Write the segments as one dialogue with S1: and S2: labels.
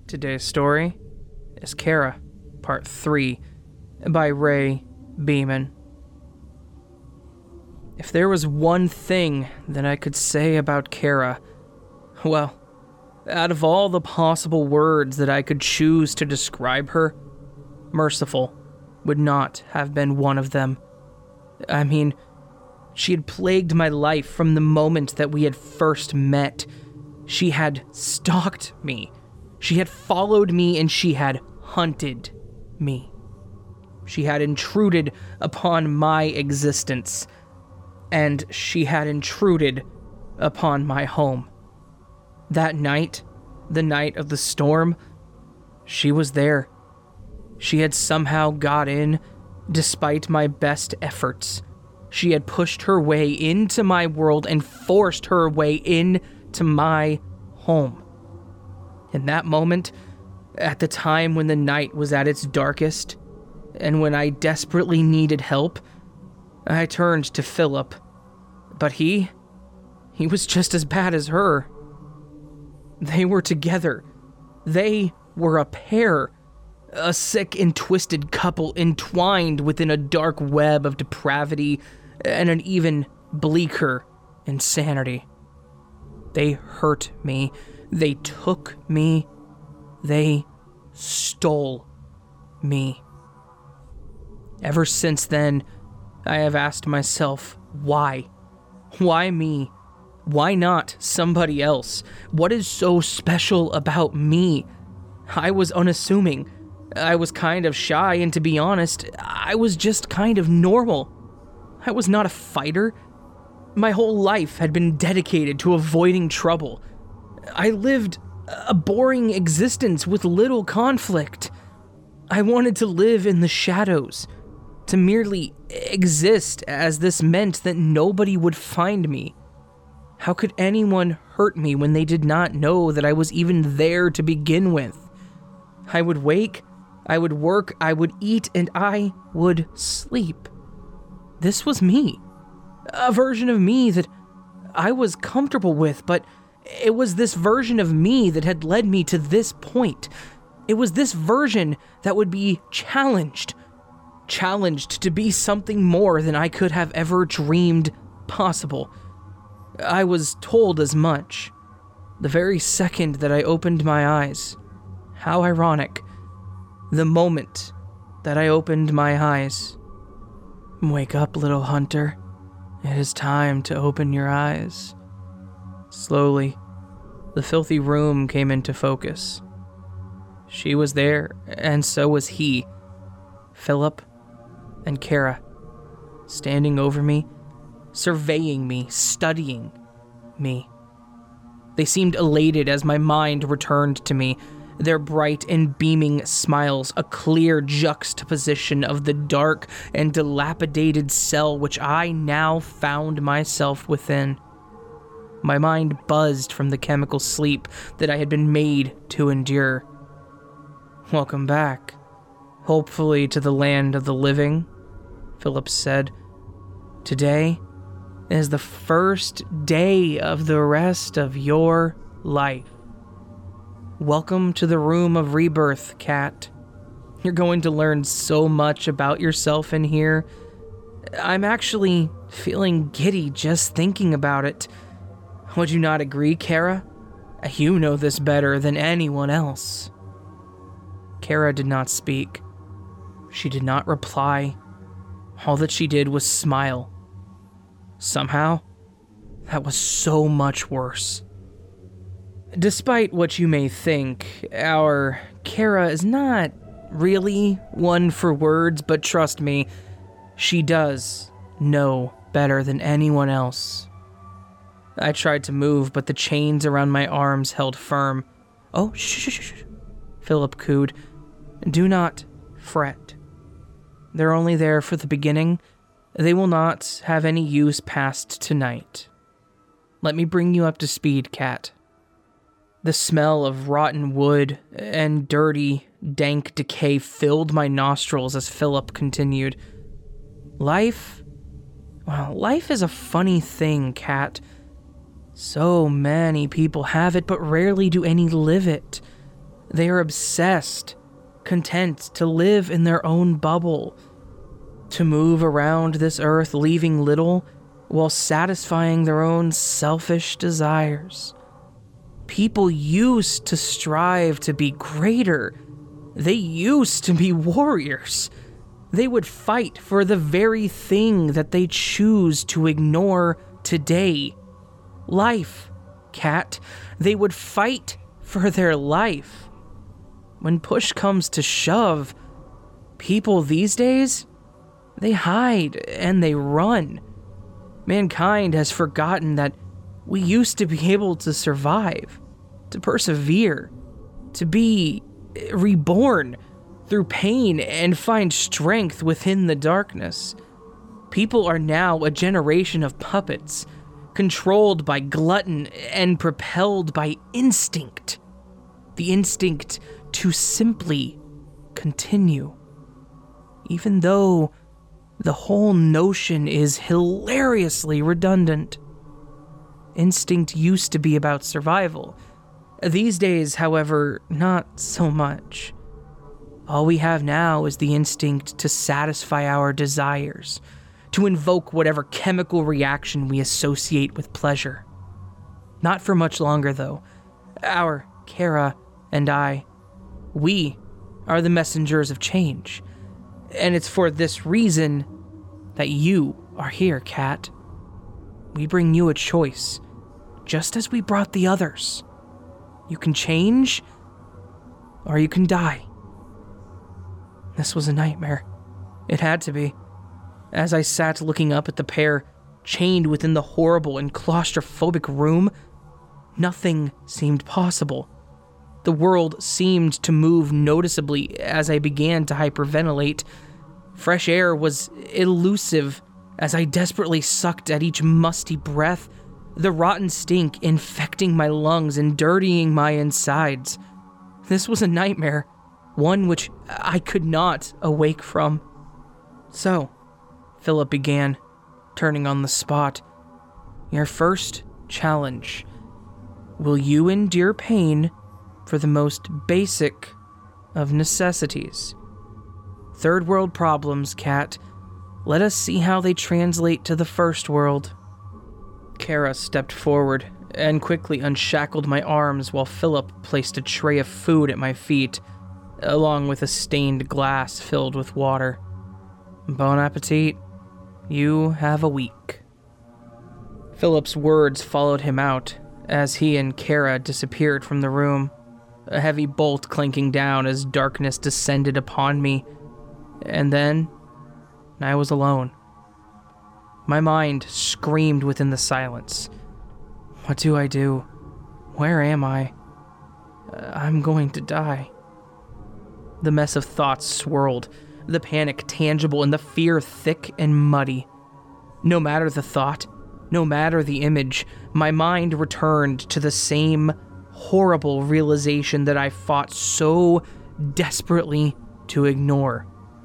S1: Today's story is Kara, Part 3, by Ray Beeman. If there was one thing that I could say about Kara, well, out of all the possible words that I could choose to describe her, merciful would not have been one of them. I mean, she had plagued my life from the moment that we had first met. She had stalked me. She had followed me and she had hunted me. She had intruded upon my existence, and she had intruded upon my home. That night, the night of the storm, she was there. She had somehow got in, despite my best efforts. She had pushed her way into my world and forced her way into my home. In that moment, at the time when the night was at its darkest, and when I desperately needed help, I turned to Philip. But he was just as bad as her. They were together. They were a pair. A sick and twisted couple entwined within a dark web of depravity and an even bleaker insanity. They hurt me. They took me. They stole me. Ever since then, I have asked myself, why? Why me? Why not somebody else? What is so special about me? I was unassuming. I was kind of shy, and to be honest, I was just kind of normal. I was not a fighter. My whole life had been dedicated to avoiding trouble. I lived a boring existence with little conflict. I wanted to live in the shadows, to merely exist, as this meant that nobody would find me. How could anyone hurt me when they did not know that I was even there to begin with? I would wake, I would work, I would eat, and I would sleep. This was me. A version of me that I was comfortable with, but it was this version of me that had led me to this point. It was this version that would be challenged to be something more than I could have ever dreamed possible. I was told as much the very second that I opened my eyes. How ironic. The moment that I opened my eyes. Wake up, little hunter. It is time to open your eyes. Slowly, the filthy room came into focus. She was there, and so was he. Philip and Kara, standing over me, surveying me, studying me. They seemed elated as my mind returned to me, their bright and beaming smiles a clear juxtaposition of the dark and dilapidated cell which I now found myself within. My mind buzzed from the chemical sleep that I had been made to endure. Welcome back, hopefully to the land of the living, Philip said. Today is the first day of the rest of your life. Welcome to the room of rebirth, Kat. You're going to learn so much about yourself in here. I'm actually feeling giddy just thinking about it. Would you not agree, Kara? You know this better than anyone else. Kara did not speak. She did not reply. All that she did was smile. Somehow, that was so much worse. Despite what you may think, our Kara is not really one for words, but trust me, she does know better than anyone else. I tried to move, but the chains around my arms held firm. Oh, shh, Philip cooed. Do not fret. They're only there for the beginning. They will not have any use past tonight. Let me bring you up to speed, Kat. The smell of rotten wood and dirty, dank decay filled my nostrils as Philip continued. Life is a funny thing, Kat. So many people have it, but rarely do any live it. They are obsessed, content to live in their own bubble, to move around this earth leaving little while satisfying their own selfish desires. People used to strive to be greater. They used to be warriors. They would fight for the very thing that they choose to ignore today. Life, Cat. They would fight for their life. When push comes to shove, people these days, they hide and they run. Mankind has forgotten that we used to be able to survive, to persevere, to be reborn through pain and find strength within the darkness. People are now a generation of puppets, controlled by glutton and propelled by instinct. The instinct to simply continue. Even though the whole notion is hilariously redundant. Instinct used to be about survival. These days, however, not so much. All we have now is the instinct to satisfy our desires, to invoke whatever chemical reaction we associate with pleasure. Not for much longer, though. Our Kara and I, we are the messengers of change. And it's for this reason that you are here, Cat. We bring you a choice, just as we brought the others. You can change, or you can die. This was a nightmare. It had to be. As I sat looking up at the pair, chained within the horrible and claustrophobic room, nothing seemed possible. The world seemed to move noticeably as I began to hyperventilate. Fresh air was elusive as I desperately sucked at each musty breath, the rotten stink infecting my lungs and dirtying my insides. This was a nightmare, one which I could not awake from. So, Philip began, turning on the spot. Your first challenge. Will you endure pain for the most basic of necessities? Third world problems, Cat. Let us see how they translate to the first world. Kara stepped forward and quickly unshackled my arms while Philip placed a tray of food at my feet, along with a stained glass filled with water. Bon appetit. You have a week. Philip's words followed him out as he and Kara disappeared from the room, a heavy bolt clanking down as darkness descended upon me. And then, I was alone. My mind screamed within the silence. What do I do? Where am I? I'm going to die. The mess of thoughts swirled, the panic tangible and the fear thick and muddy. No matter the thought, no matter the image, my mind returned to the same horrible realization that I fought so desperately to ignore.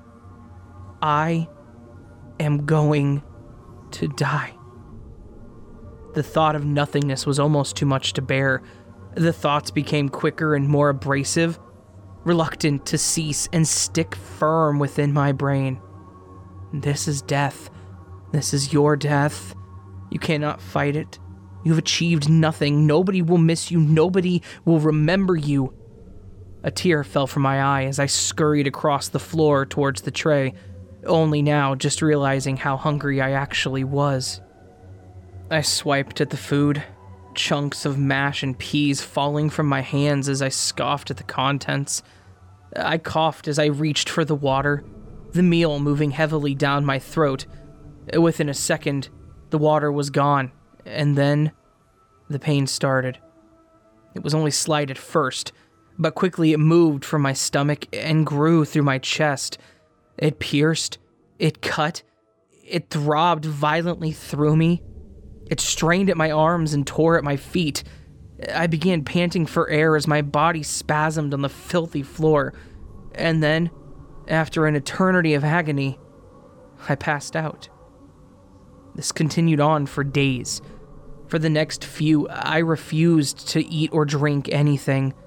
S1: I am going to die. The thought of nothingness was almost too much to bear. The thoughts became quicker and more abrasive, reluctant to cease and stick firm within my brain. This is death. This is your death. You cannot fight it. You've achieved nothing. Nobody will miss you. Nobody will remember you. A tear fell from my eye as I scurried across the floor towards the tray, only now just realizing how hungry I actually was. I swiped at the food, chunks of mash and peas falling from my hands as I scoffed at the contents. I coughed as I reached for the water, the meal moving heavily down my throat. Within a second, the water was gone, and then the pain started. It was only slight at first, but quickly it moved from my stomach and grew through my chest. It pierced, it cut, it throbbed violently through me. It strained at my arms and tore at my feet. I began panting for air as my body spasmed on the filthy floor. And then, after an eternity of agony, I passed out. This continued on for days. For the next few, I refused to eat or drink anything.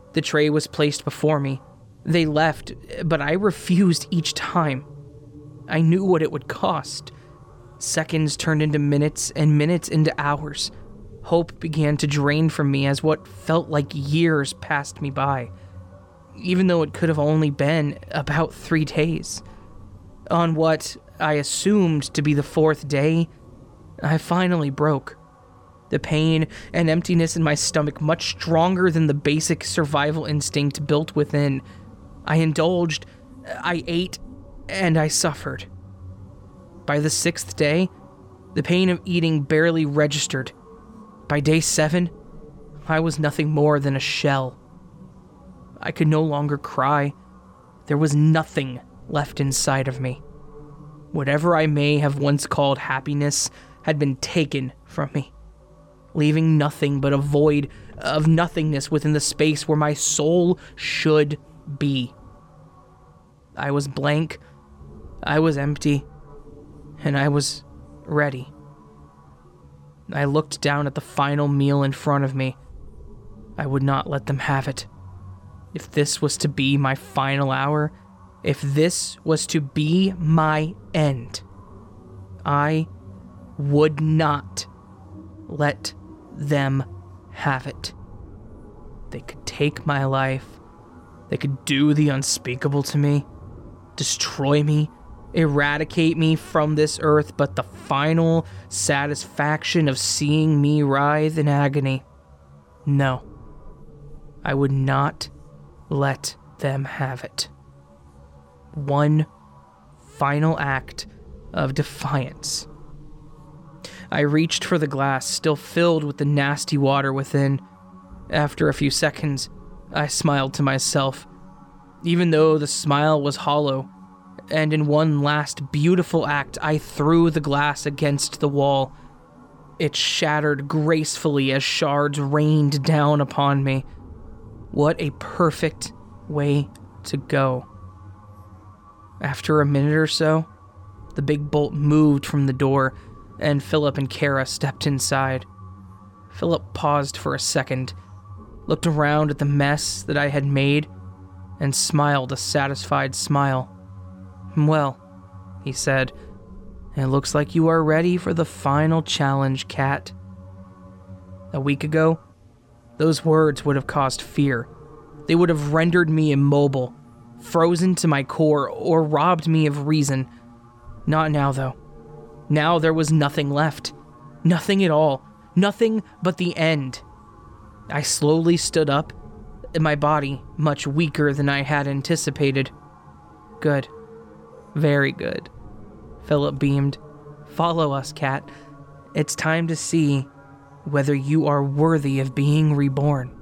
S1: The tray was placed before me. They left, but I refused each time. I knew what it would cost. Seconds turned into minutes, and minutes into hours. Hope began to drain from me as what felt like years passed me by, even though it could have only been about 3 days. On what I assumed to be the 4th day, I finally broke. The pain and emptiness in my stomach much stronger than the basic survival instinct built within. I indulged, I ate, and I suffered. By the 6th day, the pain of eating barely registered. By day 7, I was nothing more than a shell. I could no longer cry. There was nothing left inside of me. Whatever I may have once called happiness had been taken from me, leaving nothing but a void of nothingness within the space where my soul should be. I was blank, I was empty, and I was ready. I looked down at the final meal in front of me. I would not let them have it. If this was to be my final hour, if this was to be my end, I would not let them have it. They could take my life. They could do the unspeakable to me, destroy me, eradicate me from this earth, but the final satisfaction of seeing me writhe in agony, no, I would not let them have it. One final act of defiance. I reached for the glass, still filled with the nasty water within. After a few seconds, I smiled to myself, even though the smile was hollow, and in one last beautiful act, I threw the glass against the wall. It shattered gracefully as shards rained down upon me. What a perfect way to go. After a minute or so, the big bolt moved from the door, and Philip and Kara stepped inside. Philip paused for a second, looked around at the mess that I had made, and smiled a satisfied smile. "Well," he said, "it looks like you are ready for the final challenge, Cat." A week ago, those words would have caused fear. They would have rendered me immobile, frozen to my core, or robbed me of reason. Not now, though. Now there was nothing left. Nothing at all. Nothing but the end. I slowly stood up, my body much weaker than I had anticipated. "Good. Very good." Philip beamed. "Follow us, Cat. It's time to see whether you are worthy of being reborn."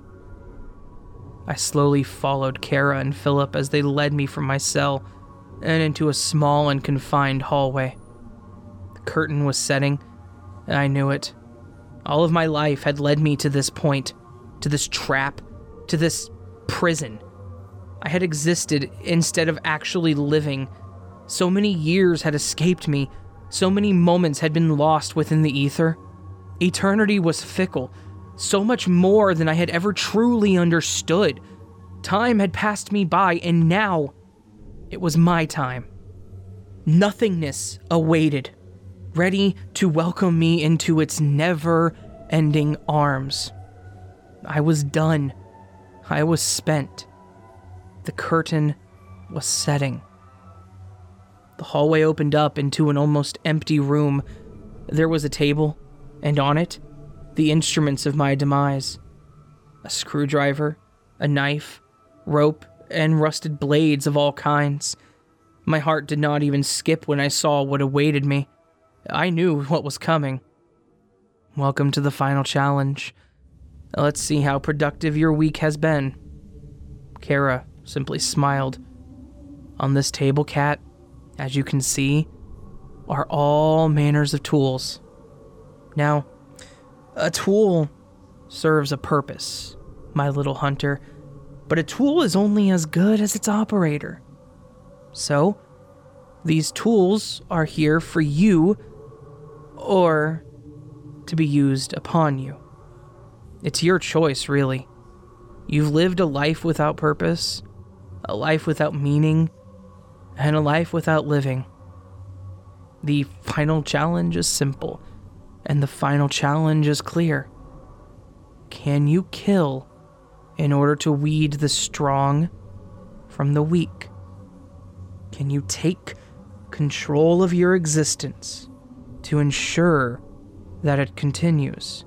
S1: I slowly followed Kara and Philip as they led me from my cell and into a small and confined hallway. The curtain was setting, and I knew it. All of my life had led me to this point, to this trap, to this prison. I had existed instead of actually living. So many years had escaped me. So many moments had been lost within the ether. Eternity was fickle, so much more than I had ever truly understood. Time had passed me by, and now it was my time. Nothingness awaited, ready to welcome me into its never-ending arms. I was done. I was spent. The curtain was setting. The hallway opened up into an almost empty room. There was a table, and on it, the instruments of my demise. A screwdriver, a knife, rope, and rusted blades of all kinds. My heart did not even skip when I saw what awaited me. I knew what was coming. "Welcome to the final challenge. Let's see how productive your week has been." Kara simply smiled. "On this table, Cat, as you can see, are all manners of tools. Now, a tool serves a purpose, my little hunter, but a tool is only as good as its operator. So, these tools are here for you, or to be used upon you. It's your choice, really. You've lived a life without purpose, a life without meaning, and a life without living. The final challenge is simple, and the final challenge is clear. Can you kill in order to weed the strong from the weak? Can you take control of your existence to ensure that it continues?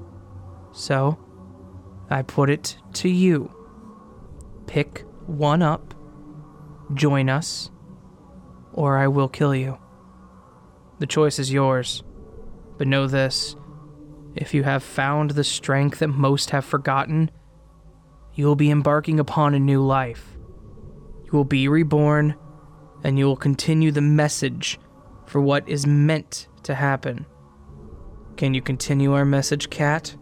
S1: So, I put it to you. Pick one up, join us, or I will kill you. The choice is yours, but know this: if you have found the strength that most have forgotten, you will be embarking upon a new life. You will be reborn, and you will continue the message for what is meant to happen. Can you continue our message, Cat?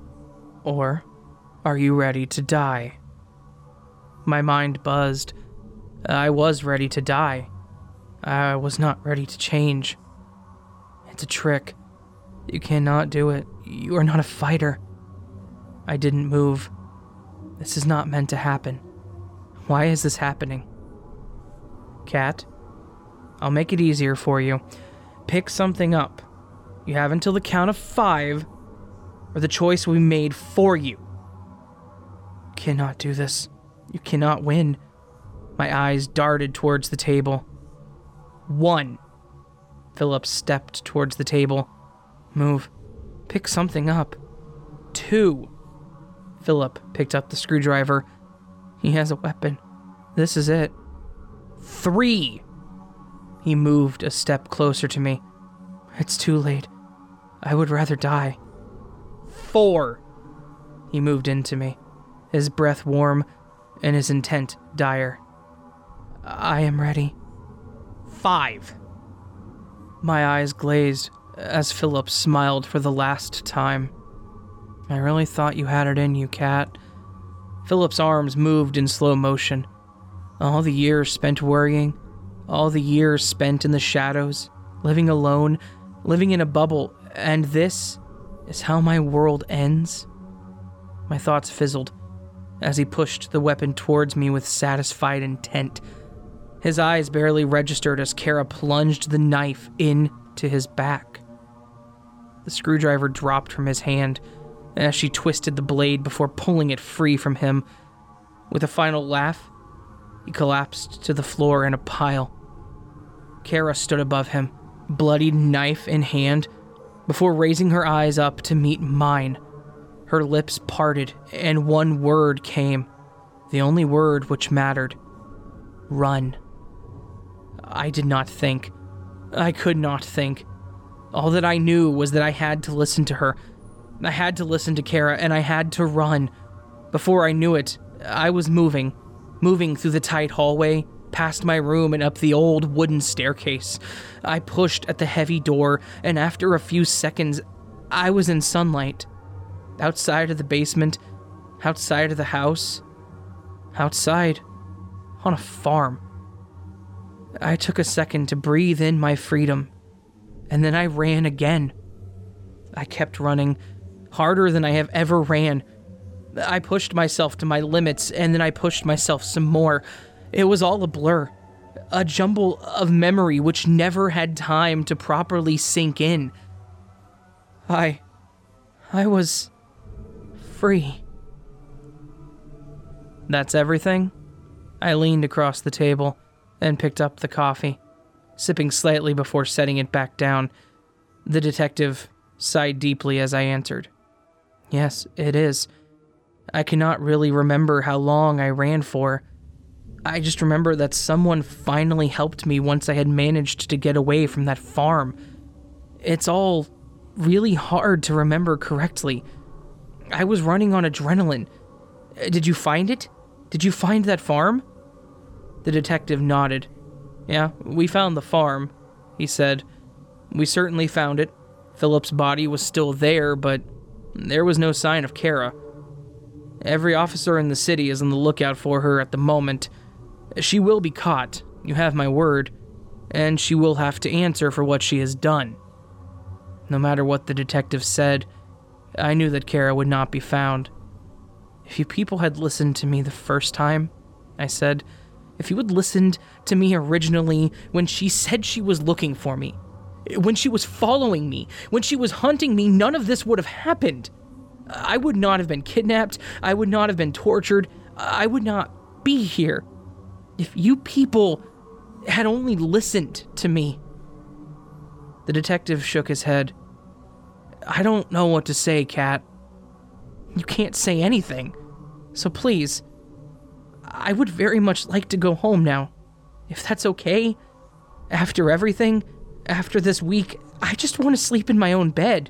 S1: Or are you ready to die? My mind buzzed. I was ready to die. I was not ready to change. It's a trick. You cannot do it. You are not a fighter. I didn't move. This is not meant to happen. Why is this happening? Cat, I'll make it easier for you. Pick something up. You have until the count of 5, or the choice will be made for you. You cannot do this. You cannot win. My eyes darted towards the table. 1. Philip stepped towards the table. Move. Pick something up. 2. Philip picked up the screwdriver. He has a weapon. This is it. 3. He moved a step closer to me. It's too late. I would rather die. 4. He moved into me, his breath warm and his intent dire. I am ready. 5. My eyes glazed as Philip smiled for the last time. I really thought you had it in you, Cat. Philip's arms moved in slow motion. All the years spent worrying, all the years spent in the shadows, living alone, living in a bubble, and this is how my world ends? My thoughts fizzled as he pushed the weapon towards me with satisfied intent. His eyes barely registered as Kara plunged the knife into his back. The screwdriver dropped from his hand as she twisted the blade before pulling it free from him. With a final laugh, he collapsed to the floor in a pile. Kara stood above him, bloodied knife in hand, before raising her eyes up to meet mine. Her lips parted, and one word came, the only word which mattered. Run. I did not think. I could not think. All that I knew was that I had to listen to her. I had to listen to Kara, and I had to run. Before I knew it, I was moving through the tight hallway, past my room and up the old wooden staircase. I pushed at the heavy door, and after a few seconds, I was in sunlight. Outside of the basement, outside of the house, outside, on a farm. I took a second to breathe in my freedom, and then I ran again. I kept running, harder than I have ever ran. I pushed myself to my limits, and then I pushed myself some more. It was all a blur, a jumble of memory which never had time to properly sink in. I was free. That's everything? I leaned across the table and picked up the coffee, sipping slightly before setting it back down. The detective sighed deeply as I answered. Yes, it is. I cannot really remember how long I ran for. I just remember that someone finally helped me once I had managed to get away from that farm. It's all really hard to remember correctly. I was running on adrenaline. Did you find it? Did you find that farm? The detective nodded. Yeah, we found the farm, he said. We certainly found it. Philip's body was still there, but there was no sign of Kara. Every officer in the city is on the lookout for her at the moment. She will be caught, you have my word, and she will have to answer for what she has done. No matter what the detective said, I knew that Kara would not be found. If you people had listened to me the first time, I said, if you had listened to me originally when she said she was looking for me, when she was following me, when she was hunting me, none of this would have happened. I would not have been kidnapped. I would not have been tortured. I would not be here. If you people had only listened to me. The detective shook his head. I don't know what to say, Kat. You can't say anything. So please, I would very much like to go home now. If that's okay. After everything, after this week, I just want to sleep in my own bed.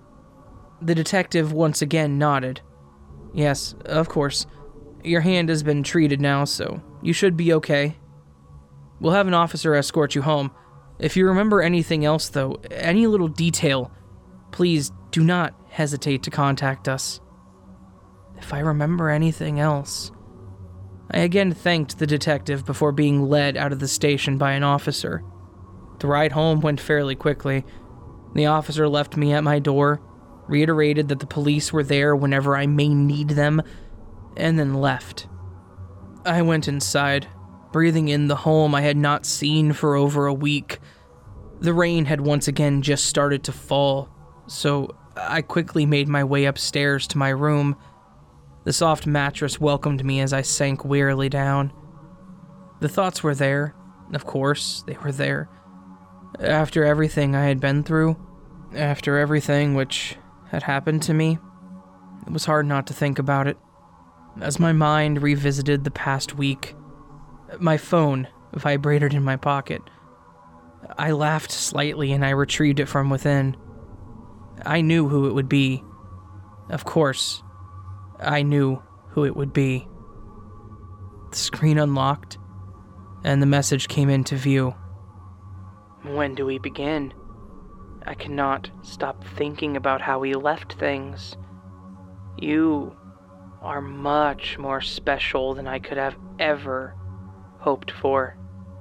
S1: The detective once again nodded. Yes, of course. Your hand has been treated now, so you should be okay. We'll have an officer escort you home. If you remember anything else, though, any little detail, please do not hesitate to contact us. If I remember anything else... I again thanked the detective before being led out of the station by an officer. The ride home went fairly quickly. The officer left me at my door, reiterated that the police were there whenever I may need them, and then left. I went inside, breathing in the home I had not seen for over a week. The rain had once again just started to fall, so I quickly made my way upstairs to my room. The soft mattress welcomed me as I sank wearily down. The thoughts were there. Of course, they were there. After everything I had been through, after everything which had happened to me, it was hard not to think about it. As my mind revisited the past week, my phone vibrated in my pocket. I laughed slightly and I retrieved it from within. I knew who it would be. Of course, I knew who it would be. The screen unlocked, and the message came into view. When do we begin? I cannot stop thinking about how we left things. You are much more special than I could have ever hoped for.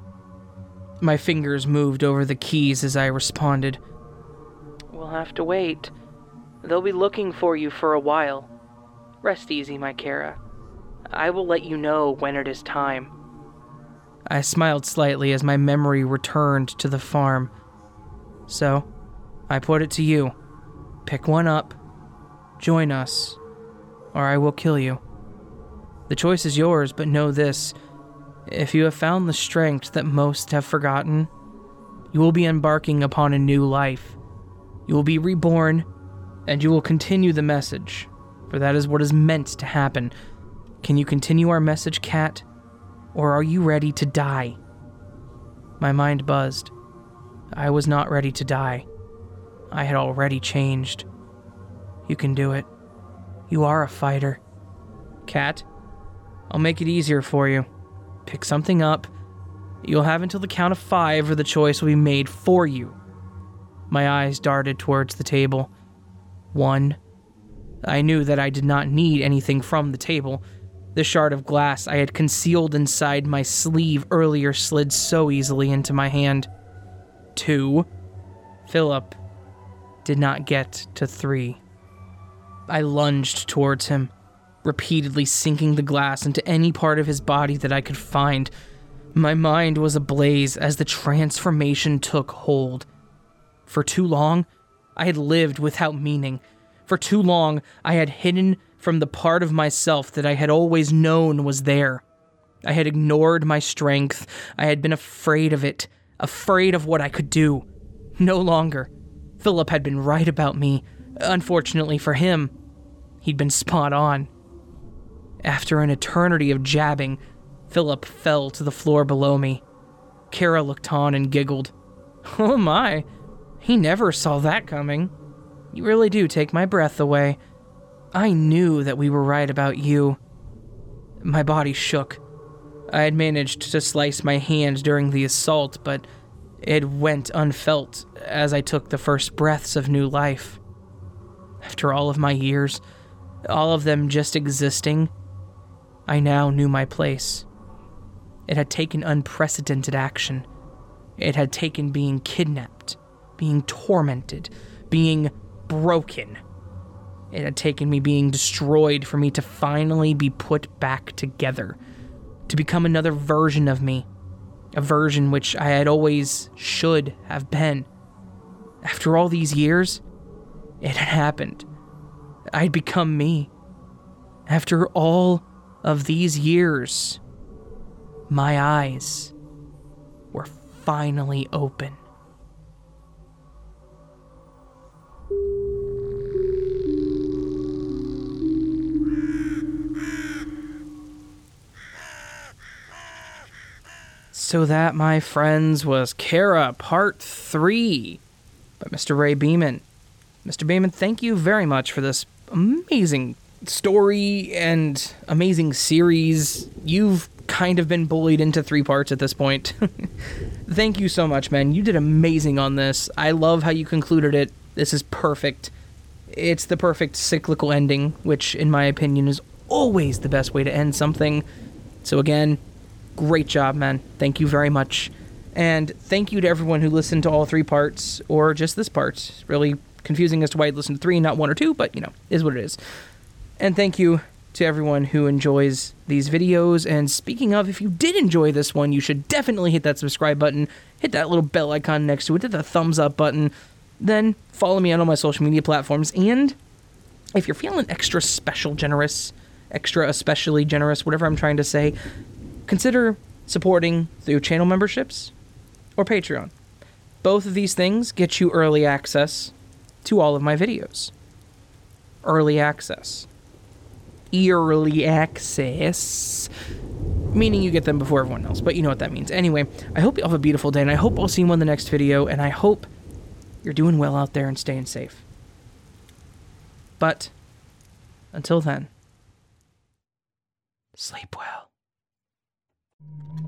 S1: My fingers moved over the keys as I responded. We'll have to wait. They'll be looking for you for a while. Rest easy, my Kara. I will let you know when it is time. I smiled slightly as my memory returned to the farm. So, I put it to you. Pick one up, join us, or I will kill you. The choice is yours, but know this. If you have found the strength that most have forgotten, you will be embarking upon a new life. You will be reborn, and you will continue the message. For that is what is meant to happen. Can you continue our message, Kat? Or are you ready to die? My mind buzzed. I was not ready to die. I had already changed. You can do it. You are a fighter. Kat, I'll make it easier for you. Pick something up. You'll have until the count of 5 or the choice will be made for you. My eyes darted towards the table. 1. I knew that I did not need anything from the table. The shard of glass I had concealed inside my sleeve earlier slid so easily into my hand. 2. Philip did not get to 3. I lunged towards him, repeatedly sinking the glass into any part of his body that I could find. My mind was ablaze as the transformation took hold. For too long, I had lived without meaning. For too long, I had hidden from the part of myself that I had always known was there. I had ignored my strength. I had been afraid of it, afraid of what I could do. No longer. Philip had been right about me. Unfortunately for him, he'd been spot on. After an eternity of jabbing, Philip fell to the floor below me. Kara looked on and giggled. Oh my, he never saw that coming. You really do take my breath away. I knew that we were right about you. My body shook. I had managed to slice my hand during the assault, but it went unfelt as I took the first breaths of new life. After all of my years, all of them just existing, I now knew my place. It had taken unprecedented action. It had taken being kidnapped, being tormented, being broken. It had taken me being destroyed for me to finally be put back together, to become another version of me, a version which I had always should have been. After all these years, it had happened. I'd become me. After all of these years, my eyes were finally open. So that, my friends, was Kara Part 3 by Mr. Ray Beeman. Mr. Beeman, thank you very much for this amazing story and amazing series. You've kind of been bullied into 3 parts at this point. Thank you so much, man. You did amazing on this. I love how you concluded it. This is perfect. It's the perfect cyclical ending, which, in my opinion, is always the best way to end something. So again, great job, man. Thank you very much. And thank you to everyone who listened to all 3 parts, or just this part. It's really confusing as to why you listened to 3 and not 1 or 2, but, is what it is. And thank you to everyone who enjoys these videos. And speaking of, if you did enjoy this one, you should definitely hit that subscribe button, hit that little bell icon next to it, hit the thumbs up button, then follow me on all my social media platforms. And if you're feeling extra special generous, extra especially generous, whatever I'm trying to say, consider supporting through channel memberships or Patreon. Both of these things get you early access to all of my videos. Early access. Early access. Meaning you get them before everyone else, but you know what that means. Anyway, I hope you all have a beautiful day, and I hope I'll see you in the next video, and I hope you're doing well out there and staying safe. But, until then, sleep well.